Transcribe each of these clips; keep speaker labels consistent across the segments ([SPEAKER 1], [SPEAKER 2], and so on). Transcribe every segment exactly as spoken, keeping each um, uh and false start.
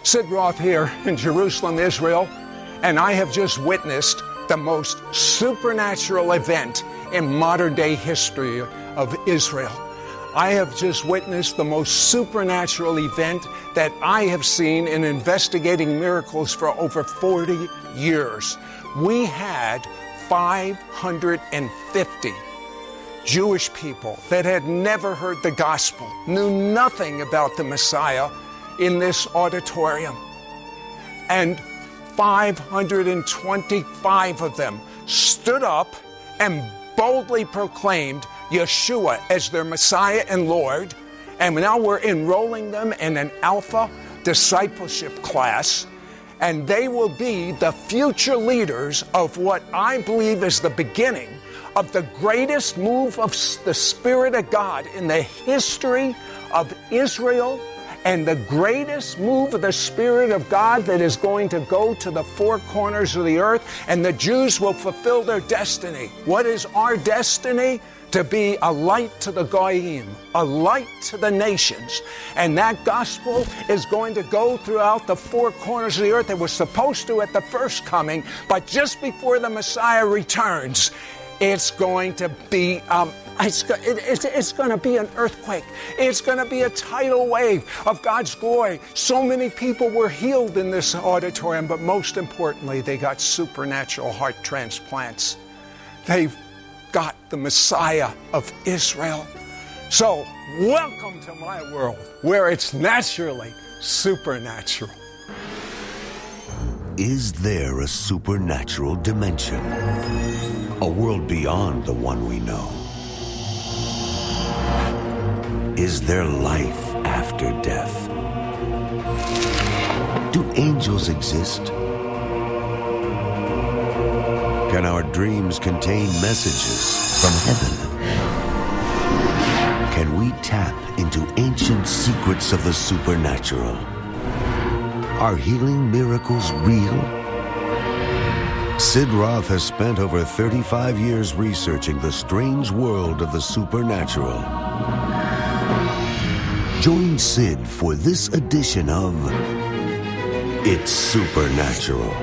[SPEAKER 1] Sid Roth here in Jerusalem, Israel, and I have just witnessed the most supernatural event in modern-day history of Israel. I have just witnessed the most supernatural event that I have seen in investigating miracles for over forty years. We had five hundred fifty Jewish people that had never heard the gospel, knew nothing about the Messiah in this auditorium. And five hundred twenty-five of them stood up and boldly proclaimed Yeshua as their Messiah and Lord. And now we're enrolling them in an Alpha discipleship class. And they will be the future leaders of what I believe is the beginning of the greatest move of the Spirit of God in the history of Israel, and the greatest move of the Spirit of God that is going to go to the four corners of the earth, and the Jews will fulfill their destiny. What is our destiny? To be a light to the Goyim, a light to the nations. And that gospel is going to go throughout the four corners of the earth. It was supposed to at the first coming, but just before the Messiah returns, it's going to be um, it's, it, it's, it's going to be an earthquake. It's going to be a tidal wave of God's glory. So many people were healed in this auditorium, but most importantly, they got supernatural heart transplants. They've got the Messiah of Israel. So, welcome to my world, where it's naturally supernatural.
[SPEAKER 2] Is there a supernatural dimension? A world beyond the one we know? Is there life after death? Do angels exist? Can our dreams contain messages from heaven? Can we tap into ancient secrets of the supernatural? Are healing miracles real? Sid Roth has spent over thirty-five years researching the strange world of the supernatural. Join Sid for this edition of It's Supernatural.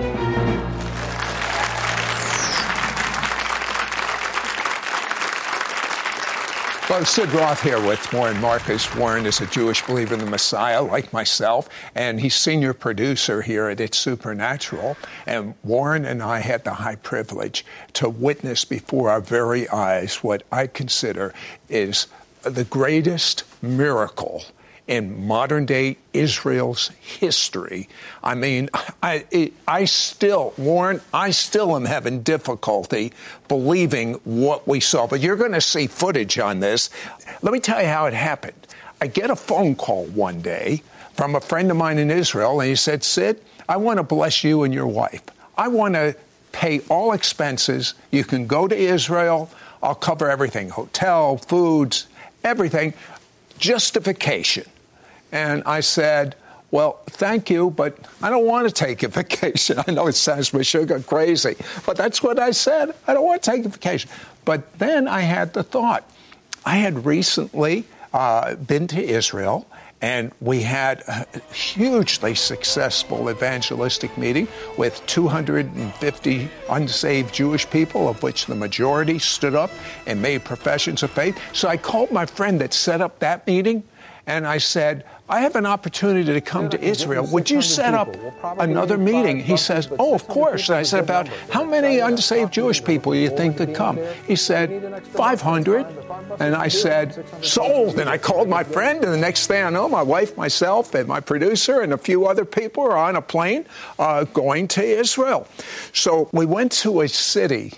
[SPEAKER 1] Well, Sid Roth here with Warren Marcus. Warren is a Jewish believer in the Messiah, like myself, and he's senior producer here at It's Supernatural. And Warren and I had the high privilege to witness before our very eyes what I consider is the greatest miracle in modern-day Israel's history. I mean, I, I still, Warren, I still am having difficulty believing what we saw. But you're going to see footage on this. Let me tell you how it happened. I get a phone call one day from a friend of mine in Israel, and he said, Sid, I want to bless you and your wife. I want to pay all expenses. You can go to Israel. I'll cover everything, hotel, foods, everything. Justification. And I said, well, thank you, but I don't want to take a vacation. I know it sounds sugar crazy, but that's what I said. I don't want to take a vacation. But then I had the thought. I had recently uh, been to Israel, and we had a hugely successful evangelistic meeting with two hundred fifty unsaved Jewish people, of which the majority stood up and made professions of faith. So I called my friend that set up that meeting, and I said, I have an opportunity to come to Israel. Would you set up another meeting? He says, oh, of course. And I said, about how many unsaved Jewish people do you think could come? He said, five hundred. And I said, sold. And I called my friend, and the next thing I know, my wife, myself, and my producer, and a few other people are on a plane uh, going to Israel. So we went to a city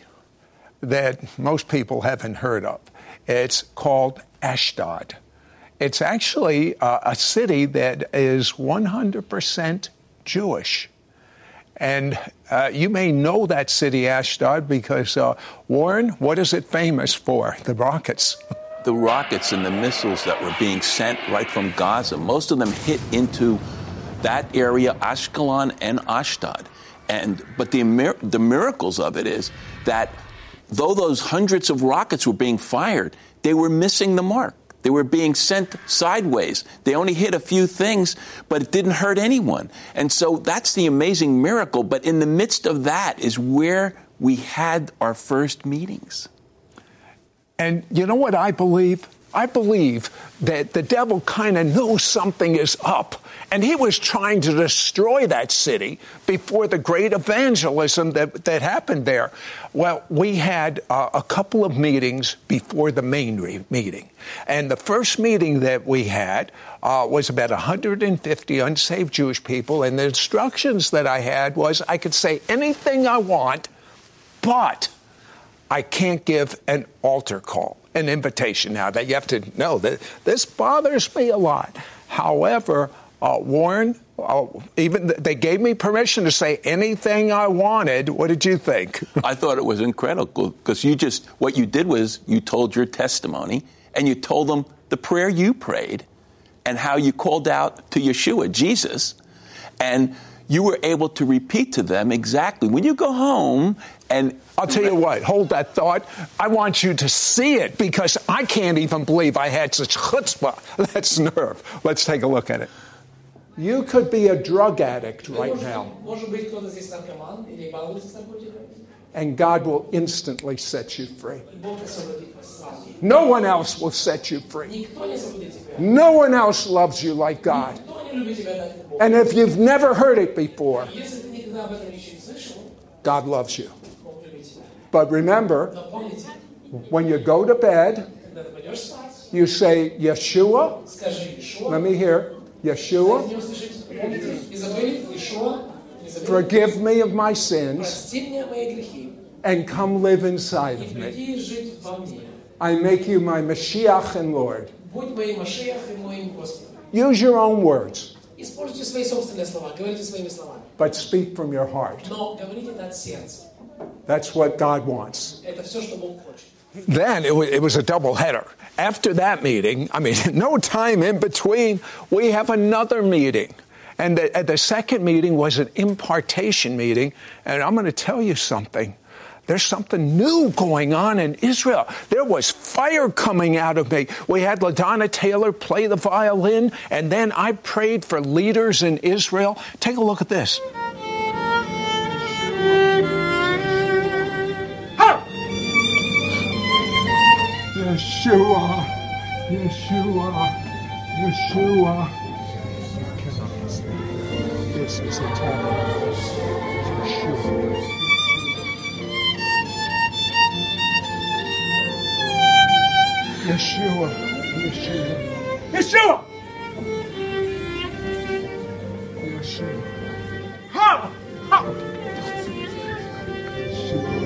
[SPEAKER 1] that most people haven't heard of. It's called Ashdod. It's actually uh, a city that is one hundred percent Jewish. And uh, you may know that city, Ashdod, because, uh, Warren, what is it famous for? The rockets.
[SPEAKER 3] The rockets and the missiles that were being sent right from Gaza, most of them hit into that area, Ashkelon and Ashdod. And but the the miracles of it is that though those hundreds of rockets were being fired, they were missing the mark. They were being sent sideways. They only hit a few things, but it didn't hurt anyone. And so that's the amazing miracle. But in the midst of that is where we had our first meetings.
[SPEAKER 1] And you know what I believe? I believe that the devil kind of knows something is up, and he was trying to destroy that city before the great evangelism that, that happened there. Well, we had uh, a couple of meetings before the main re- meeting, and the first meeting that we had uh, was about one hundred fifty unsaved Jewish people, and the instructions that I had was I could say anything I want, but I can't give an altar call, an invitation. Now, that you have to know that this bothers me a lot. However, uh, Warren, uh, even th- they gave me permission to say anything I wanted. What did you think?
[SPEAKER 3] I thought it was incredible because you just, what you did was you told your testimony and you told them the prayer you prayed and how you called out to Yeshua, Jesus, and you were able to repeat to them exactly. When you go home and...
[SPEAKER 1] I'll tell you what, hold that thought. I want you to see it because I can't even believe I had such chutzpah. That's nerve. Let's take a look at it. You could be a drug addict right now. And God will instantly set you free. No one else will set you free. No one else loves you like God. And if you've never heard it before, God loves you. But remember, when you go to bed, you say, Yeshua, let me hear, Yeshua, forgive me of my sins and come live inside of me. I make you my Mashiach and Lord. Use your own words. But speak from your heart. That's what God wants. Then it was, it was a double header. After that meeting, I mean, no time in between, we have another meeting. And the, the second meeting was an impartation meeting. And I'm going to tell you something. There's something new going on in Israel. There was fire coming out of me. We had LaDonna Taylor play the violin, and then I prayed for leaders in Israel. Take a look at this. Yeshua, Yeshua, Yeshua. This is a time. Yeshua. Yeshua, Yeshua, Yeshua, Yeshua. Ha! Ha! Yeshua.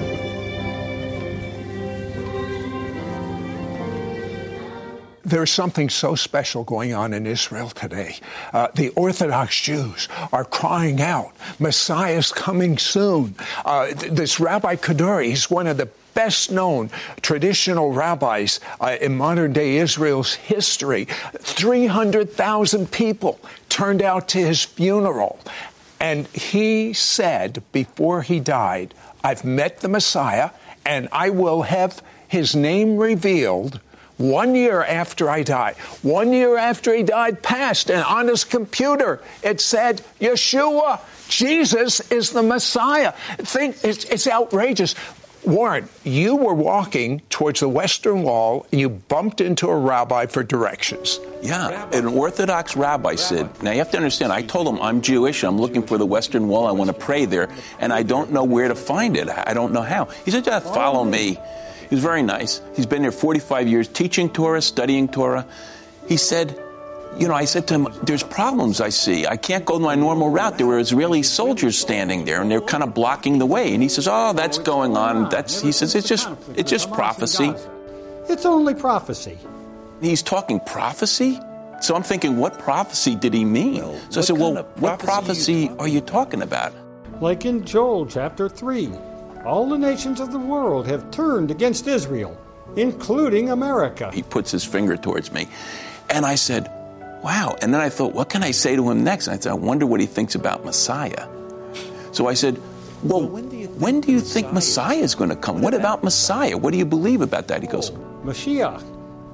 [SPEAKER 1] There's something so special going on in Israel today. Uh, the Orthodox Jews are crying out, Messiah's coming soon. Uh, th- this Rabbi Kaduri, he's one of the best-known traditional rabbis uh, in modern-day Israel's history. three hundred thousand people turned out to his funeral. And he said before he died, I've met the Messiah, and I will have his name revealed one year after I die. One year after he died passed, and on his computer it said, Yeshua, Jesus is the Messiah. Think, it's, it's outrageous. Warren, you were walking towards the Western Wall, and you bumped into a rabbi for directions.
[SPEAKER 3] Yeah, rabbi. An Orthodox rabbi, rabbi said, now you have to understand, I told him I'm Jewish, I'm looking for the Western Wall, I want to pray there, and I don't know where to find it. I don't know how. He said, just follow me. He was very nice. He's been there forty-five years teaching Torah, studying Torah. He said, you know, I said to him, there's problems I see. I can't go my normal route. There were Israeli soldiers standing there, and they're kind of blocking the way. And he says, oh, that's going on. That's, he says, it's just, it's just prophecy.
[SPEAKER 4] It's only prophecy.
[SPEAKER 3] He's talking prophecy? So I'm thinking, what prophecy did he mean? Well, so I said, well, what prophecy are you talking about?
[SPEAKER 4] Like in Joel chapter three, all the nations of the world have turned against Israel, including America.
[SPEAKER 3] He puts his finger towards me. And I said, wow. And then I thought, what can I say to him next? And I said, I wonder what he thinks about Messiah. So I said, well, when do you think, when do you think Messiah is going to come? What about Messiah? What do you believe about that? He goes,
[SPEAKER 4] Mashiach.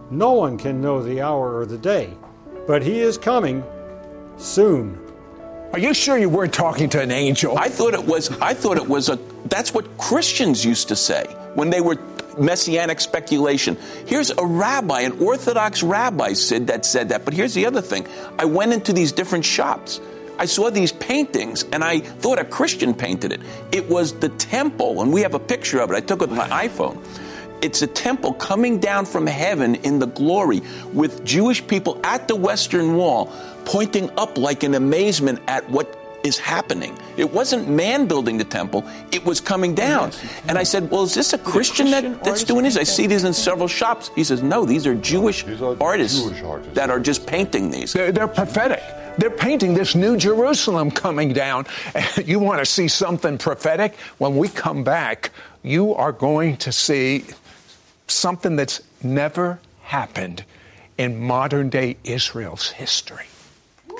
[SPEAKER 4] No one can know the hour or the day, but he is coming soon.
[SPEAKER 1] Are you sure you weren't talking to an angel?
[SPEAKER 3] I thought it was, I thought it was a, that's what Christians used to say when they were messianic speculation. Here's a rabbi, an Orthodox rabbi, Sid, that said that. But here's the other thing. I went into these different shops. I saw these paintings, and I thought a Christian painted it. It was the temple, and we have a picture of it. I took it with my iPhone. It's a temple coming down from heaven in the glory with Jewish people at the Western Wall pointing up like in amazement at what is happening. It wasn't man building the temple, it was coming down. And I said, well, is this a Christian, Christian that, that's doing this? I see these in several shops. He says, no, these are Jewish, these are artists, Jewish artists that are just painting these.
[SPEAKER 1] They're, they're prophetic. They're painting this new Jerusalem coming down. You want to see something prophetic? When we come back, you are going to see something that's never happened in modern-day Israel's history.
[SPEAKER 2] We'll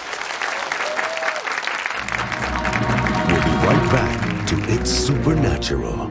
[SPEAKER 2] be right back to It's Supernatural.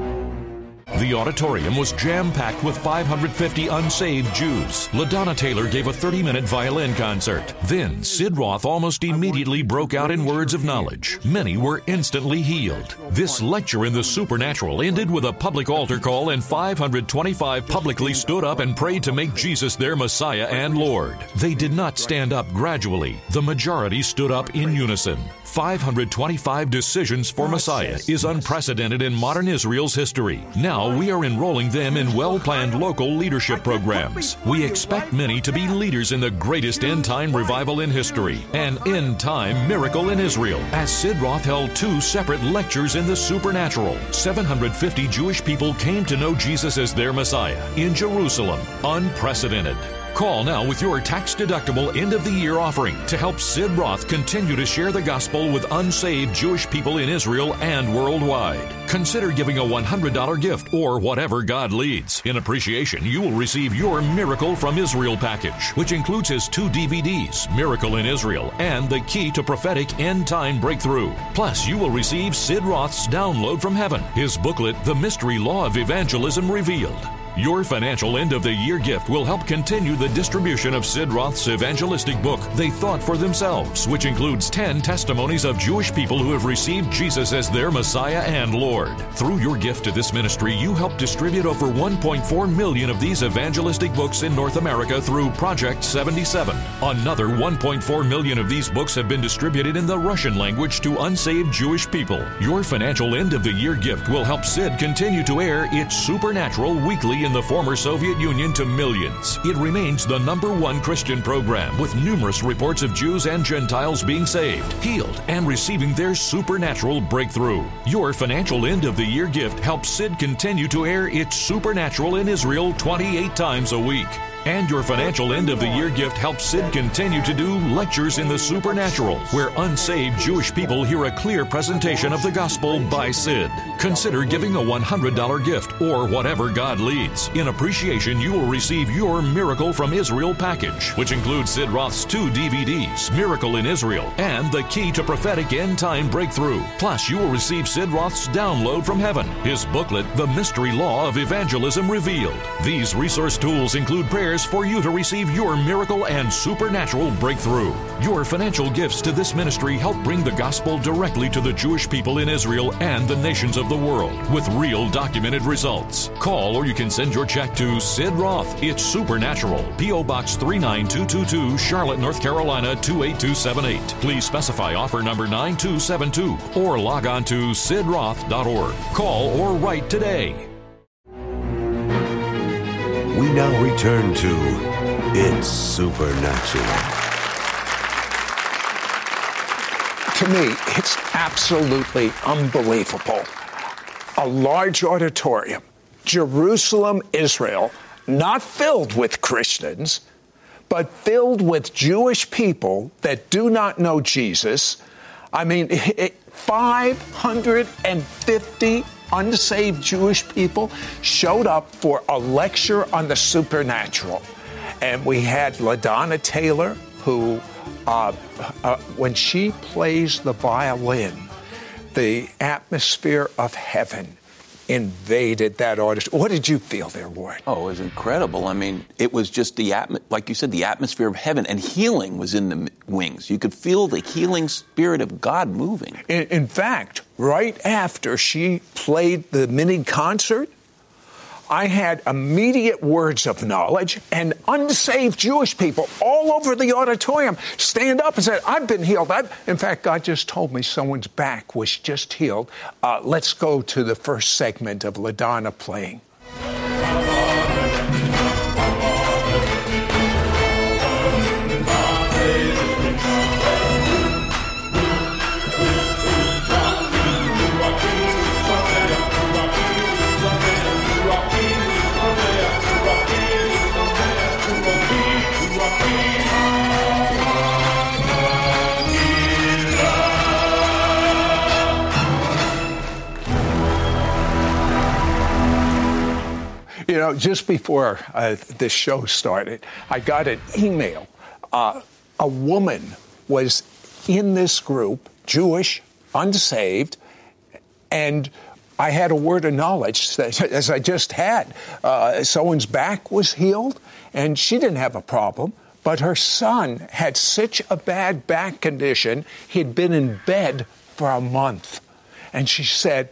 [SPEAKER 5] The auditorium was jam-packed with five hundred fifty unsaved Jews. LaDonna Taylor gave a thirty-minute violin concert. Then Sid Roth almost immediately broke out in words of knowledge. Many were instantly healed. This lecture in the supernatural ended with a public altar call, and five hundred twenty-five publicly stood up and prayed to make Jesus their Messiah and Lord. They did not stand up gradually. The majority stood up in unison. five hundred twenty-five decisions for Messiah is unprecedented in modern Israel's history. Now we are enrolling them in well-planned local leadership programs. We expect many to be leaders in the greatest end-time revival in history, an end-time miracle in Israel, as Sid Roth held two separate lectures in the supernatural. seven hundred fifty Jewish people came to know Jesus as their Messiah in Jerusalem. Unprecedented. Call now with your tax-deductible end-of-the-year offering to help Sid Roth continue to share the gospel with unsaved Jewish people in Israel and worldwide. Consider giving a one hundred dollars gift or whatever God leads. In appreciation, you will receive your Miracle from Israel package, which includes his two D V Ds, Miracle in Israel and The Key to Prophetic End-Time Breakthrough. Plus, you will receive Sid Roth's Download from Heaven, his booklet, The Mystery Law of Evangelism Revealed. Your financial end-of-the-year gift will help continue the distribution of Sid Roth's evangelistic book, They Thought for Themselves, which includes ten testimonies of Jewish people who have received Jesus as their Messiah and Lord. Through your gift to this ministry, you help distribute over one point four million of these evangelistic books in North America through Project seventy-seven. Another one point four million of these books have been distributed in the Russian language to unsaved Jewish people. Your financial end-of-the-year gift will help Sid continue to air its Supernatural weekly in the former Soviet Union to millions. It remains the number one Christian program, with numerous reports of Jews and Gentiles being saved, healed, and receiving their supernatural breakthrough. Your financial end-of-the-year gift helps Sid continue to air its Supernatural in Israel twenty-eight times a week. And your financial end-of-the-year gift helps Sid continue to do lectures in the supernatural, where unsaved Jewish people hear a clear presentation of the gospel by Sid. Consider giving a one hundred dollars gift or whatever God leads. In appreciation, you will receive your Miracle from Israel package, which includes Sid Roth's two D V Ds, Miracle in Israel and The Key to Prophetic End-Time Breakthrough. Plus, you will receive Sid Roth's Download from Heaven, his booklet, The Mystery Law of Evangelism Revealed. These resource tools include prayers for you to receive your miracle and supernatural breakthrough. Your financial gifts to this ministry help bring the gospel directly to the Jewish people in Israel and the nations of the world with real documented results. Call or you can send your check to Sid Roth. It's Supernatural. P O Box three nine two two two, Charlotte, North Carolina two eight two seven eight. Please specify offer number nine two seven two or log on to sid roth dot org. Call or write today.
[SPEAKER 2] We now return to It's Supernatural.
[SPEAKER 1] To me, it's absolutely unbelievable. A large auditorium, Jerusalem, Israel, not filled with Christians, but filled with Jewish people that do not know Jesus. I mean, five hundred fifty unsaved Jewish people showed up for a lecture on the supernatural. And we had LaDonna Taylor, who, uh, uh, when she plays the violin, the atmosphere of heaven invaded that auditorium. What did you feel there, Warren?
[SPEAKER 3] Oh, it was incredible. I mean, it was just the, atmo- like you said, the atmosphere of heaven, and healing was in the wings. You could feel the healing spirit of God moving.
[SPEAKER 1] In, in fact, right after she played the mini concert, I had immediate words of knowledge, and unsaved Jewish people all over the auditorium stand up and said, I've been healed. I've... In fact, God just told me someone's back was just healed. Uh, let's go to the first segment of LaDonna playing. You know, just before uh, this show started, I got an email. Uh, a woman was in this group, Jewish, unsaved, and I had a word of knowledge, that, as I just had. Uh, someone's back was healed, and she didn't have a problem, but her son had such a bad back condition, he'd been in bed for a month. And she said,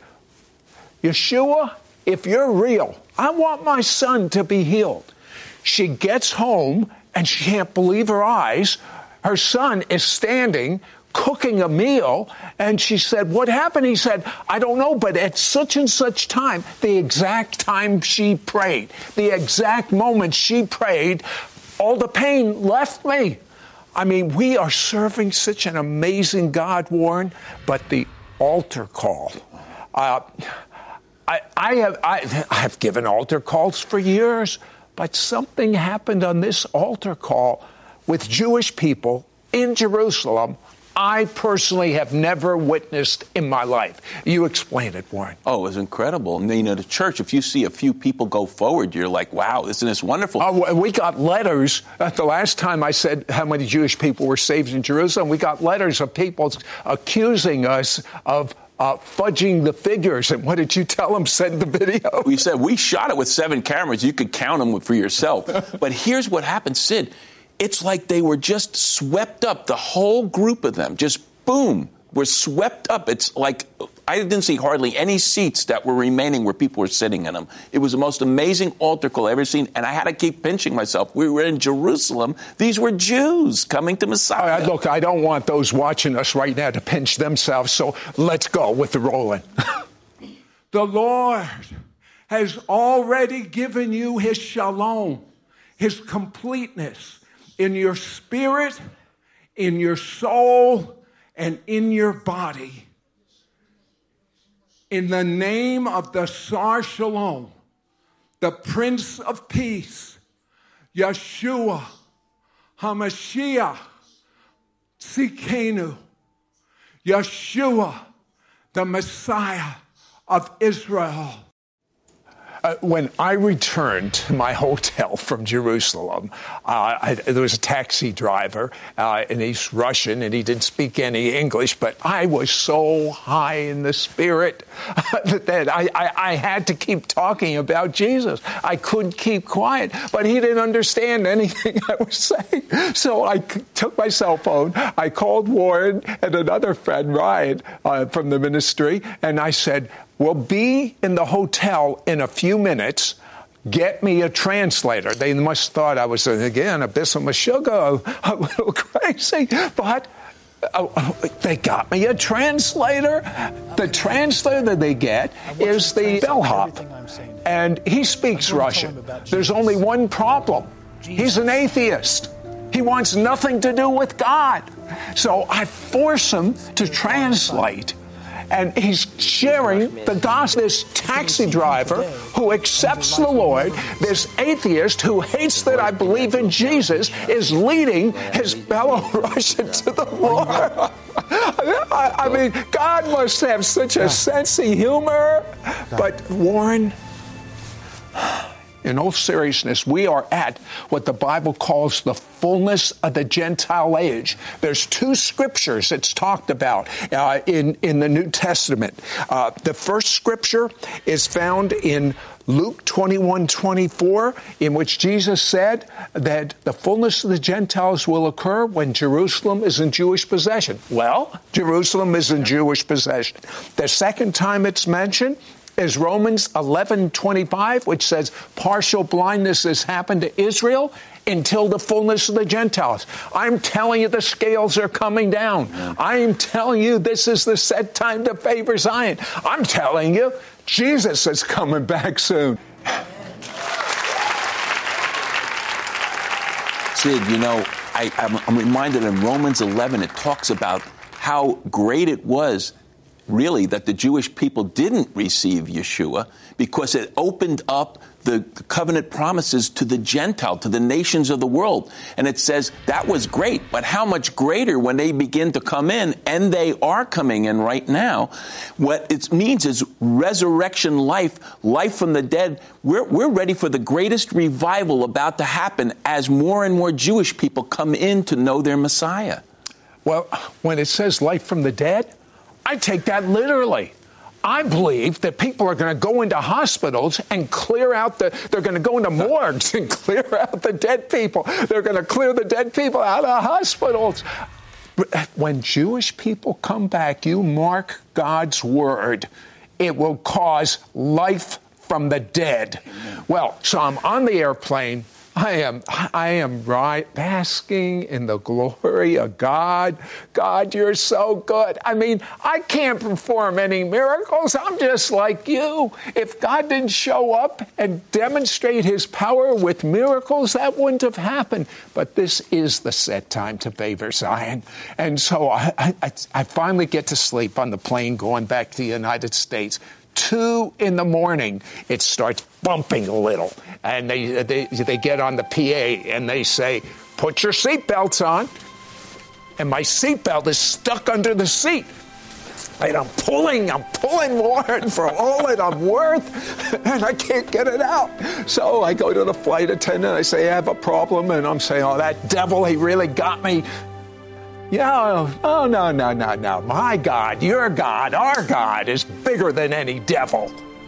[SPEAKER 1] Yeshua, if you're real, I want my son to be healed. She gets home, and she can't believe her eyes. Her son is standing, cooking a meal, and she said, what happened? He said, I don't know, but at such and such time, the exact time she prayed, the exact moment she prayed, all the pain left me. I mean, we are serving such an amazing God, Warren, but the altar call. Uh, I, I have I, I have given altar calls for years, but something happened on this altar call with Jewish people in Jerusalem I personally have never witnessed in my life. You explain it, Warren.
[SPEAKER 3] Oh, it was incredible. And, you know, the church, if you see a few people go forward, you're like, wow, isn't this wonderful?
[SPEAKER 1] Uh, we got letters. Uh, the last time I said how many Jewish people were saved in Jerusalem, we got letters of people accusing us of Uh, fudging the figures. And what did you tell them? Send the video.
[SPEAKER 3] We said we shot it with seven cameras. You could count them for yourself. But here's what happened, Sid. It's like they were just swept up. The whole group of them just, boom, were swept up. It's like I didn't see hardly any seats that were remaining where people were sitting in them. It was the most amazing altar call I've ever seen. And I had to keep pinching myself. We were in Jerusalem. These were Jews coming to Messiah.
[SPEAKER 1] Uh, look, I don't want those watching us right now to pinch themselves. So let's go with the rolling. The Lord has already given you his shalom, his completeness in your spirit, in your soul, and in your body. In the name of the Sar Shalom, the Prince of Peace, Yeshua, HaMashiach, Tzidkenu, Yeshua, the Messiah of Israel. Uh, when I returned to my hotel from Jerusalem, uh, I, there was a taxi driver, uh, and he's Russian, and he didn't speak any English, but I was so high in the spirit that I, I, I had to keep talking about Jesus. I couldn't keep quiet, but he didn't understand anything I was saying. So I c- took my cell phone, I called Warren and another friend, Ryan, uh, from the ministry, and I said, we'll be in the hotel in a few minutes. Get me a translator. They must have thought I was, again, a bit of a sugar, a little crazy. But uh, they got me a translator. The translator that they get is the bellhop. And he speaks Russian. There's only one problem. He's an atheist. He wants nothing to do with God. So I force him to translate. And he's sharing the gospel. This taxi driver who accepts the Lord, this atheist who hates that I believe in Jesus, is leading his fellow Russian to the Lord. I, I mean, God must have such a sense of humor. But Warren, in all seriousness, we are at what the Bible calls the fullness of the Gentile age. There's two scriptures it's talked about uh, in, in the New Testament. Uh, the first scripture is found in Luke twenty-one twenty-four, in which Jesus said that the fullness of the Gentiles will occur when Jerusalem is in Jewish possession. Well, Jerusalem is in Jewish possession. The second time it's mentioned is Romans eleven twenty-five, which says partial blindness has happened to Israel until the fullness of the Gentiles. I'm telling you, the scales are coming down. I'm telling you, this is the set time to favor Zion. I'm telling you, Jesus is coming back soon.
[SPEAKER 3] Sid, you know, I, I'm, I'm reminded in Romans eleven, it talks about how great it was, really, that the Jewish people didn't receive Yeshua because it opened up the covenant promises to the Gentile, to the nations of the world. And it says that was great, but how much greater when they begin to come in, and they are coming in right now. What it means is resurrection life, life from the dead. We're, we're ready for the greatest revival about to happen as more and more Jewish people come in to know their Messiah.
[SPEAKER 1] Well, when it says life from the dead, I take that literally. I believe that people are going to go into hospitals and clear out the, they're going to go into morgues and clear out the dead people. They're going to clear the dead people out of hospitals. When Jewish people come back, you mark God's word, it will cause life from the dead. Amen. Well, so I'm on the airplane. I am, I am right, basking in the glory of God. God, you're so good. I mean, I can't perform any miracles. I'm just like you. If God didn't show up and demonstrate his power with miracles, that wouldn't have happened. But this is the set time to favor Zion. And so I, I, I finally get to sleep on the plane going back to the United States. Two in the morning, it starts bumping a little. And they, they they get on the P A and they say, put your seatbelts on. And my seatbelt is stuck under the seat. And I'm pulling, I'm pulling more for all that I'm worth, and I can't get it out. So I go to the flight attendant, I say, I have a problem. And I'm saying, oh, that devil, he really got me. Yeah, oh, no, no, no, no. My God, your God, our God is bigger than any devil.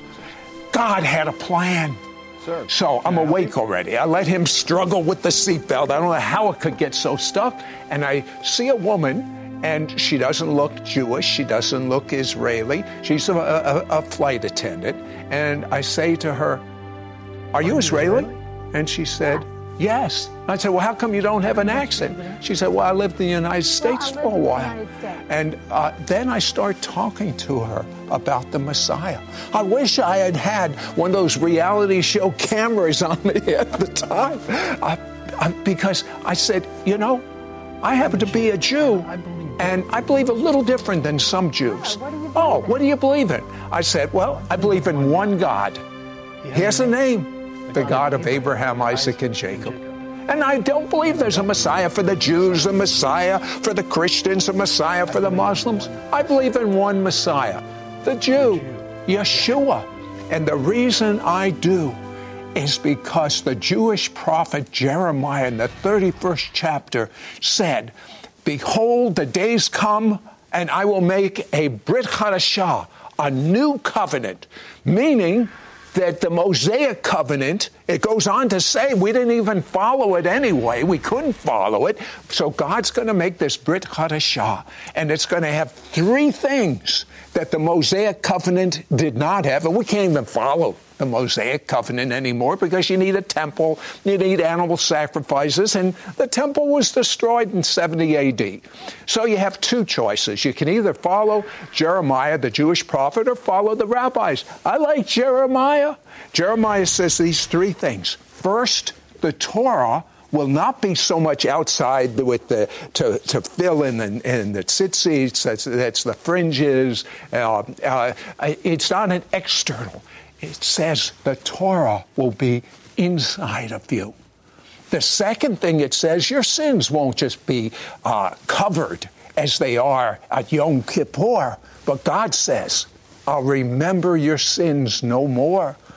[SPEAKER 1] God had a plan. Sir. So I'm awake already. I let him struggle with the seatbelt. I don't know how it could get so stuck. And I see a woman, and she doesn't look Jewish. She doesn't look Israeli. She's a, a, a flight attendant. And I say to her, are you Israeli? And she said, yes. I said, well, how come you don't have an accent? She said, well, I lived in the United States for a while. And uh, then I start talking to her about the Messiah. I wish I had had one of those reality show cameras on me at the time. I, I, because I said, you know, I happen to be a Jew, and I believe a little different than some Jews. Oh, what do you believe in? I said, well, I believe in one God. He has a name, the God of Abraham, Isaac, and Jacob. And I don't believe there's a Messiah for the Jews, a Messiah for the Christians, a Messiah for the Muslims. I believe in one Messiah, the Jew, Yeshua. And the reason I do is because the Jewish prophet Jeremiah in the thirty-first chapter said, behold, the days come, and I will make a Brit Hadashah, a new covenant, meaning that the Mosaic covenant, it goes on to say we didn't even follow it anyway. We couldn't follow it. So God's going to make this Brit Hadashah, and it's going to have three things that the Mosaic covenant did not have, and we can't even follow the Mosaic covenant anymore because you need a temple, you need animal sacrifices, and the temple was destroyed in seventy A D. So you have two choices. You can either follow Jeremiah, the Jewish prophet, or follow the rabbis. I like Jeremiah. Jeremiah says these three things. First, the Torah will not be so much outside with the to, to fill in the, in the tzitzits, that's, that's the fringes. Uh, uh, it's not an external. It says the Torah will be inside of you. The second thing it says, your sins won't just be uh, covered as they are at Yom Kippur, but God says, I'll remember your sins no more.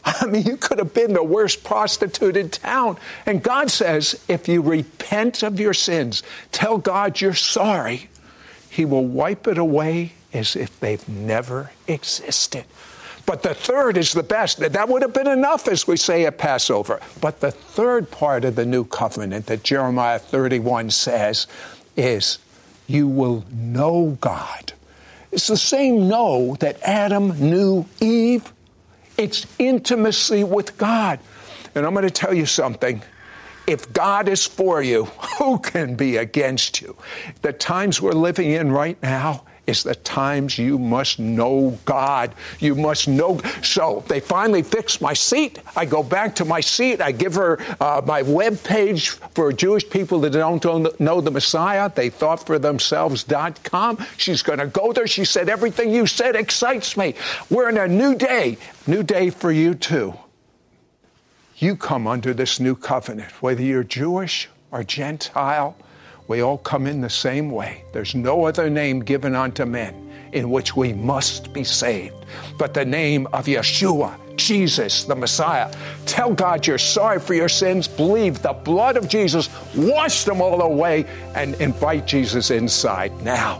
[SPEAKER 1] I mean, you could have been the worst prostituted town. And God says, if you repent of your sins, tell God you're sorry, he will wipe it away as if they've never existed. But the third is the best. That would have been enough, as we say at Passover. But the third part of the new covenant that Jeremiah thirty-one says is, you will know God. It's the same know that Adam knew Eve. It's intimacy with God. And I'm going to tell you something. If God is for you, who can be against you? The times we're living in right now is the times you must know God. You must know. So they finally fixed my seat. I go back to my seat. I give her uh, my web page for Jewish people that don't know the Messiah. They thought for themselves dot com. She's going to go there. She said, everything you said excites me. We're in a new day. New day for you too. You come under this new covenant, whether you're Jewish or Gentile. We all come in the same way. There's no other name given unto men in which we must be saved but the name of Yeshua, Jesus, the Messiah. Tell God you're sorry for your sins. Believe the blood of Jesus washed them all away, and invite Jesus inside now.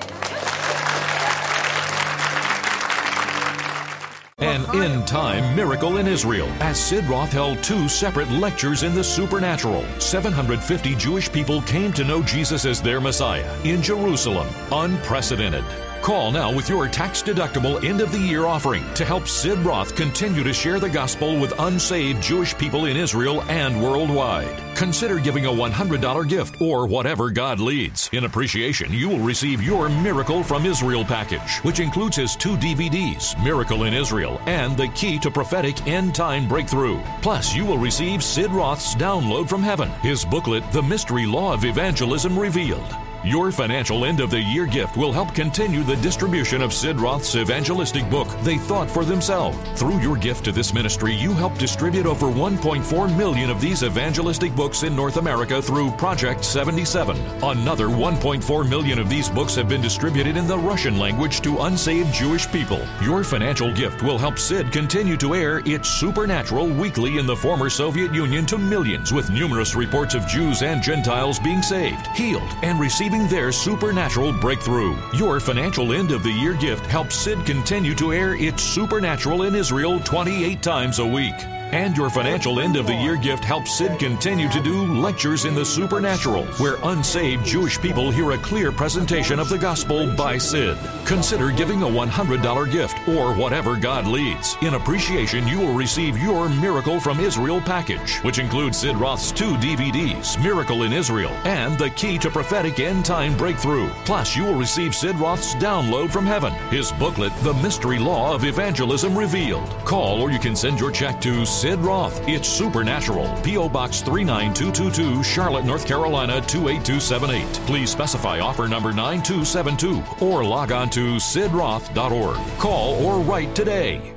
[SPEAKER 5] An end-time miracle in Israel, as Sid Roth held two separate lectures in the supernatural. seven hundred fifty Jewish people came to know Jesus as their Messiah in Jerusalem. Unprecedented. Call now with your tax-deductible end-of-the-year offering to help Sid Roth continue to share the gospel with unsaved Jewish people in Israel and worldwide. Consider giving a one hundred dollars gift or whatever God leads. In appreciation, you will receive your Miracle from Israel package, which includes his two D V Ds, Miracle in Israel and The Key to Prophetic End-Time Breakthrough. Plus, you will receive Sid Roth's Download from Heaven, his booklet, The Mystery Law of Evangelism Revealed. Your financial end-of-the-year gift will help continue the distribution of Sid Roth's evangelistic book, They Thought for Themselves. Through your gift to this ministry, you help distribute over one point four million of these evangelistic books in North America through Project seventy-seven. Another one point four million of these books have been distributed in the Russian language to unsaved Jewish people. Your financial gift will help Sid continue to air its Supernatural weekly in the former Soviet Union to millions, with numerous reports of Jews and Gentiles being saved, healed, and receiving their supernatural breakthrough. Your financial end-of-the-year gift helps Sid continue to air its Supernatural in Israel twenty-eight times a week. And your financial end-of-the-year gift helps Sid continue to do lectures in the supernatural, where unsaved Jewish people hear a clear presentation of the gospel by Sid. Consider giving a one hundred dollars gift or whatever God leads. In appreciation, you will receive your Miracle from Israel package, which includes Sid Roth's two D V Ds, Miracle in Israel and The Key to Prophetic End-Time Breakthrough. Plus, you will receive Sid Roth's Download from Heaven, his booklet, The Mystery Law of Evangelism Revealed. Call or you can send your check to Sid Roth. It's Supernatural. P O. Box three nine two two two, Charlotte, North Carolina two eight two seven eight. Please specify offer number nine two seven two or log on to sid roth dot org. Call or write today.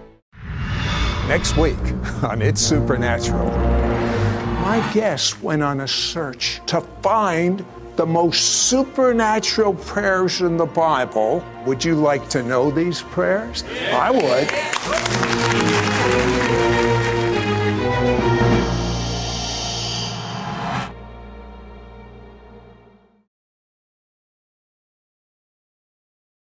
[SPEAKER 1] Next week on It's Supernatural, my guest went on a search to find the most supernatural prayers in the Bible. Would you like to know these prayers? I would.